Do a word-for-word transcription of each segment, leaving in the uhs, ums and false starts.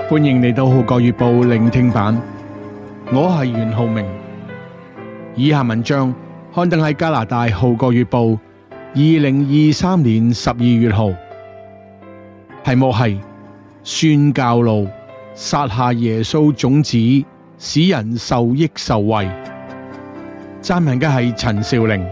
歡迎嚟到《號角月報》聆聽版，我係袁浩明。以下文章刊登喺加拿大《號角月報》二零二三年十二月號，題目係宣教路，撒下耶穌種子，使人受益受惠。撰文嘅係陳兆玲。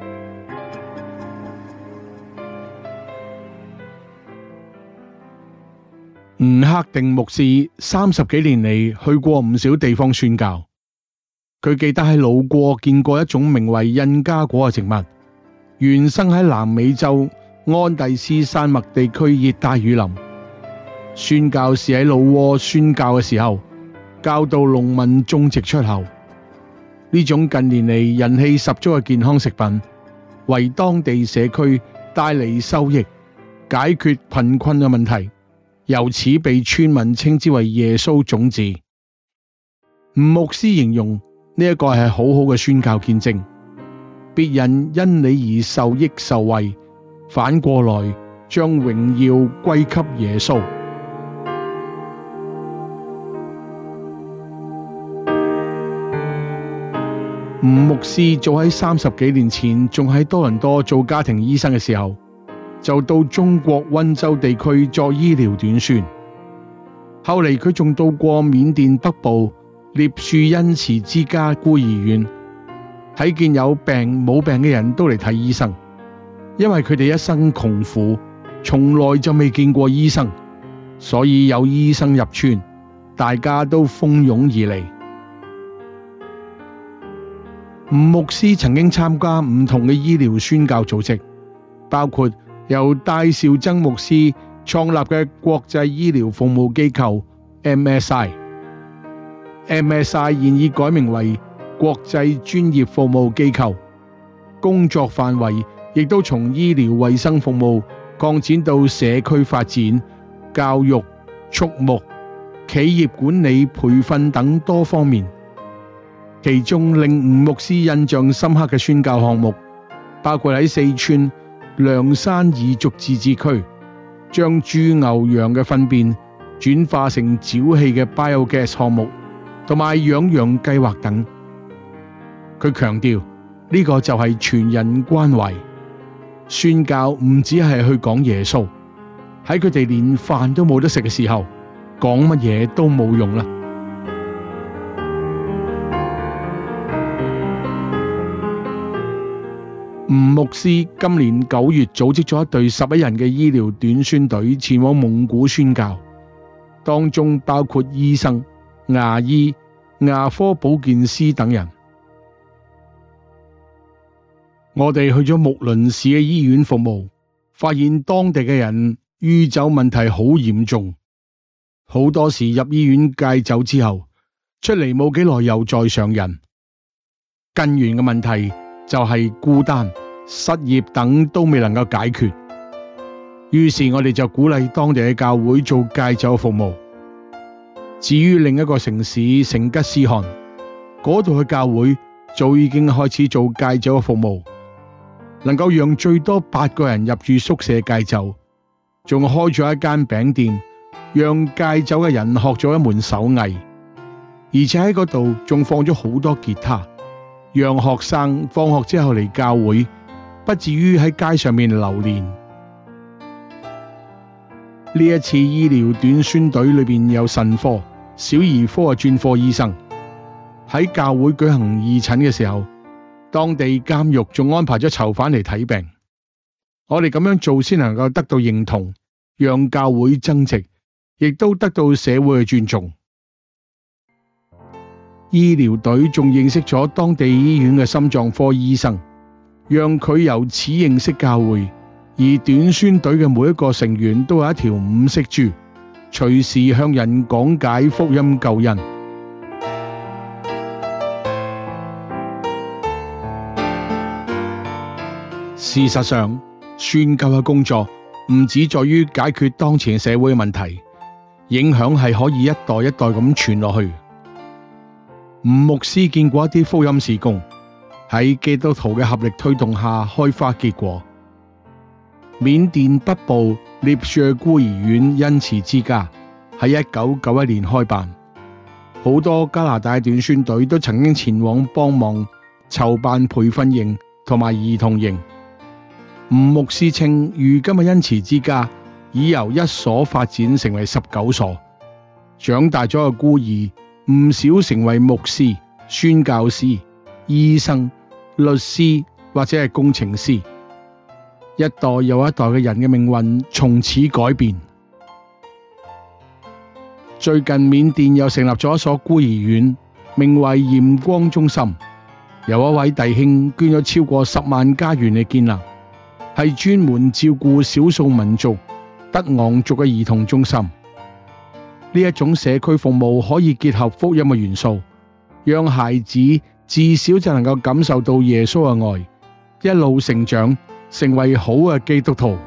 吳克定牧師三十幾年嚟去過唔少地方宣教，佢記得喺路過見過一種名為印加果嘅植物，原生喺南美洲安第斯山脈地區熱帶雨林。宣教士喺老撾宣教嘅時候，教導農民種植出後，呢種近年嚟人氣十足嘅健康食品，為當地社區帶嚟收益，解決貧困嘅問題。由此被村民稱之為耶穌種子。吳牧師形容呢一個係好好嘅宣教見證，別人因你而受益受惠，反過來將榮耀歸給耶穌。吳牧師早喺三十幾年前仲喺多倫多做家庭醫生嘅時候，就到中國溫州地區作醫療短宣，後嚟佢仲到過緬甸北部獵樹恩慈之家孤兒院，睇見有病冇病嘅人都嚟睇醫生，因為佢哋一生窮苦，從來就未見過醫生，所以有醫生入村，大家都蜂擁而嚟。吳牧師曾經參加唔同嘅醫療宣教組織，包括由戴紹曾牧師創立嘅國際醫療服務機構 M S I，M S I 現已改名為國際專業服務機構，工作範圍亦都從醫療衛生服務擴展到社區發展、教育、畜牧、企業管理、培訓等多方面。其中令吳牧師印象深刻嘅宣教項目，包括喺四川涼山彝族自治區，將豬牛羊嘅糞便轉化成沼氣嘅 biogas 項目，同埋養羊計劃等。佢強調呢個就係全人關懷，宣教唔只係去講耶穌，喺佢哋連飯都冇得食嘅時候，講乜嘢都冇用啦。吳牧師今年九月組織咗一隊十一人嘅醫療短宣隊前往蒙古宣教，當中包括醫生、牙醫、牙科保健師等人。我哋去咗木倫市嘅醫院服務，發現當地嘅人酗酒問題好嚴重，好多時入醫院戒酒之後，出嚟冇幾耐又再上癮。根源嘅問題就係孤單、失業等都未能夠解決，於是我哋就鼓勵當地嘅教會做戒酒服務。至於另一個城市成吉思汗，嗰度嘅教會早已經開始做戒酒嘅服務，能夠讓最多八個人入住宿舍戒酒，仲開咗一間餅店，讓戒酒嘅人學咗一門手藝，而且喺嗰度仲放咗好多吉他，讓學生放學之後嚟教會，不至於喺街上面流連。呢一次醫療短宣隊裏邊有腎科、小兒科嘅專科醫生，喺教會舉行義診嘅時候，當地監獄仲安排咗囚犯嚟睇病。我哋咁樣做先能夠得到認同，讓教會增值，亦都得到社會嘅尊重。醫療隊仲認識咗當地醫院嘅心臟科醫生，讓佢由此認識教會。而短宣隊嘅每一個成員都有一條五色珠，隨時向人講解福音救恩。事實上，宣教嘅工作唔只在於解決當前社會嘅問題，影響係可以一代一代咁傳落去。吳牧師見過一啲福音事工喺基督徒嘅合力推動下開花結果。緬甸北部獵樹孤兒院恩慈之家喺一九九一年開辦，好多加拿大短宣隊都曾經前往幫忙籌辦培訓營同埋兒童營。吳牧師稱，如今嘅恩慈之家已由一所發展成為十九所，長大咗嘅孤兒唔少成為牧師、宣教師、醫生、律師或者係工程師，一代又一代嘅人嘅命運從此改變。最近緬甸又成立咗一所孤兒院，名為鹽光中心，有一位弟兄捐咗超過十萬加元嚟建立，係專門照顧少數民族德昂族嘅兒童中心。呢一種社區服務可以結合福音嘅元素，讓孩子至少就能夠感受到耶穌嘅愛，一路成長，成為好嘅基督徒。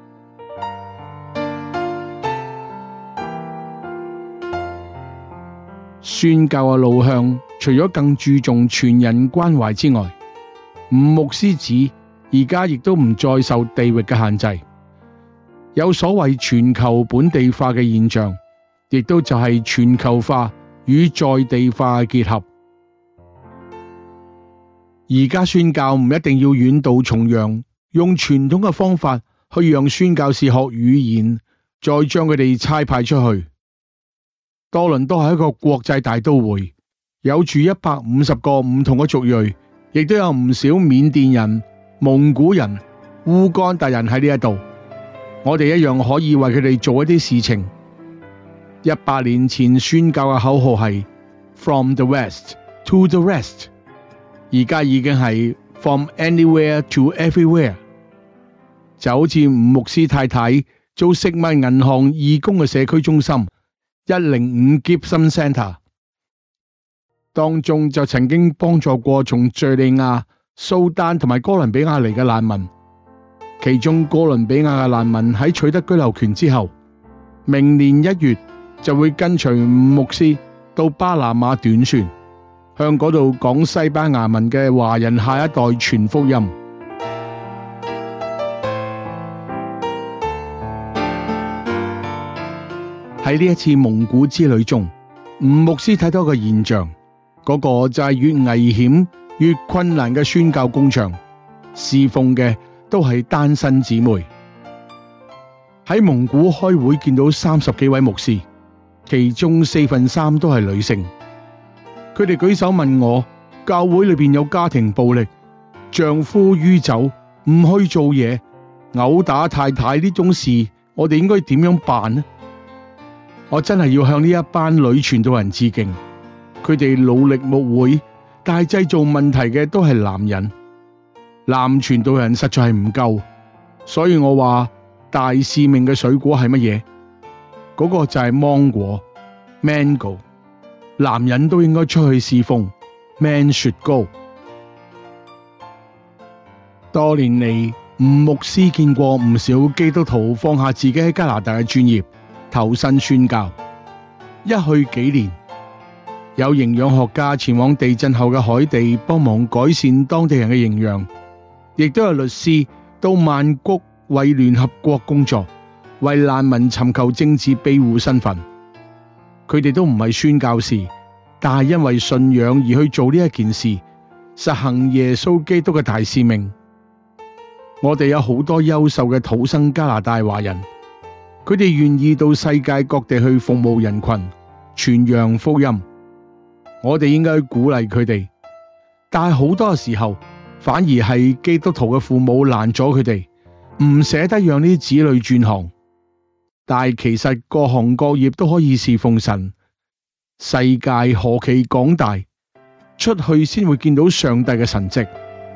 宣教嘅路向，除咗更注重全人關懷之外，吳牧師指而家亦都唔再受地域嘅限制，有所謂全球本地化嘅現象，亦都就係全球化與在地化嘅結合。而家宣教唔一定要遠渡重洋，用傳統嘅方法去讓宣教士學語言，再將佢哋差派出去。多倫多係一個國際大都會，有住一百五十個唔同嘅族裔，亦都有唔少緬甸人、蒙古人、烏干達人喺呢一度。我哋一樣可以為佢哋做一啲事情。一百年前宣教嘅口號係 From the West to the Rest， 而家已經係 From anywhere to everywhere。就好似吳牧師太太做食物銀行義工嘅社區中心一零五 Gibson Centre， 當中就曾經幫助過從敘利亞、蘇丹同埋哥倫比亞嚟嘅難民。其中哥倫比亞嘅難民喺取得居留權之後，明年一月就會跟隨吳牧師到巴拿馬短宣，向嗰度講西班牙文嘅華人下一代傳福音。喺呢一次蒙古之旅中，吳牧師睇到一個現象，嗰、那個就係越危險越困難嘅宣教工場，侍奉嘅都係單身姊妹。喺蒙古開會見到三十幾位牧師，其中四分三都係女性。佢哋舉手問我，教會裏邊有家庭暴力，丈夫酗酒唔去做嘢，毆打太太呢種事，我哋應該點樣辦呢？我真係要向呢一班女傳道人致敬，佢哋努力牧會，但係製造問題嘅都係男人，男傳道人實在係唔夠，所以我話大使命嘅水果係乜嘢？嗰、那個就係芒果 （mango）。男人都應該出去侍奉 ，man should go。多年嚟，吳牧師見過唔少基督徒放下自己喺加拿大嘅專業，投身宣教。一去幾年，有營養學家前往地震後嘅海地幫忙改善當地人嘅營養，亦都有律師到曼谷為聯合國工作，為難民尋求政治庇護身份。佢哋都唔係宣教士，但係因為信仰而去做呢一件事，實行耶穌基督嘅大使命。我哋有好多優秀嘅土生加拿大華人，佢哋願意到世界各地去服務人群，傳揚福音。我哋應該鼓勵佢哋，但係好多時候反而係基督徒嘅父母攔咗佢哋，唔捨得讓呢啲子女轉行。但係其實各行各業都可以侍奉神，世界何其廣大，出去先會見到上帝嘅神蹟。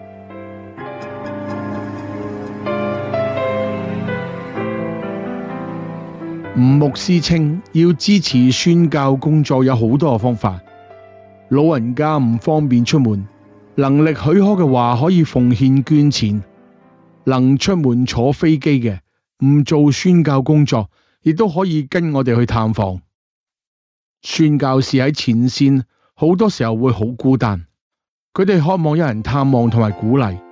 吳牧師稱，要支持宣教工作有好多嘅方法。老人家唔方便出門，能力許可嘅話可以奉獻捐錢，能出門坐飛機嘅唔做宣教工作，亦都可以跟我哋去探訪。宣教士喺前線，好多時候會好孤單，佢哋渴望有人探望同埋鼓勵。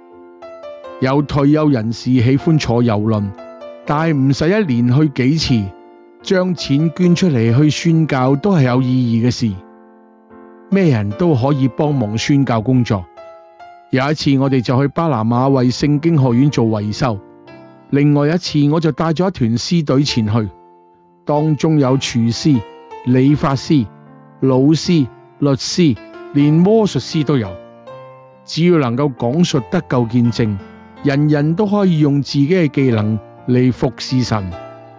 有退休人士喜歡坐郵輪，但係唔使一年去幾次， 將錢捐出嚟去宣教都係有意義嘅事。咩人都可以幫忙宣教工作。有一次我哋就去巴拿馬為聖經學院做維修，另外一次我就帶咗一團詩隊前去，當中有廚師、理髮師、老師、律師，連魔術師都有。只要能夠講述得救見證，人人都可以用自己嘅技能嚟服侍神。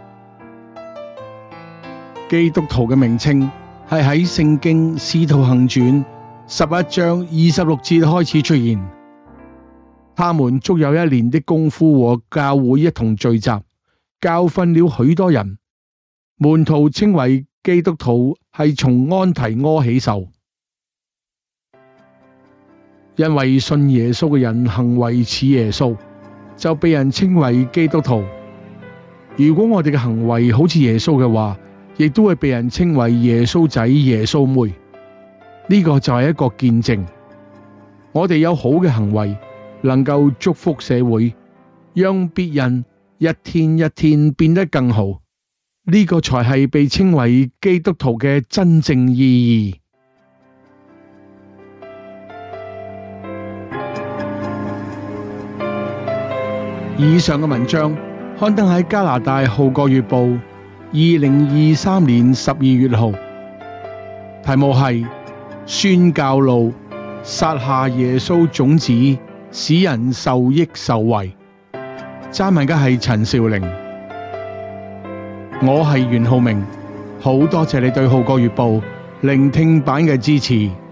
基督徒嘅名稱係喺聖經使徒行傳十一章二十六節開始出現。他們足有一年的功夫和教會一同聚集，教訓了許多人。門徒稱為基督徒係從安提阿起受，因為信耶穌嘅人行為似耶穌，就被人稱為基督徒。如果我哋嘅行為好似耶穌嘅話，亦都會被人稱為耶穌仔、耶穌妹。呢個就係一個見證。我哋有好嘅行為，能夠祝福社會，讓別人一天一天變得更好。呢個才係被稱為基督徒嘅真正意義。以上嘅文章刊登喺加拿大《號角月報》二零二三年十二月號，題目係宣教路，撒下耶穌種子，使人受益受惠。撰文嘅係陳兆齡，我係袁浩明，好多謝你對《號角月報》聆聽版嘅支持。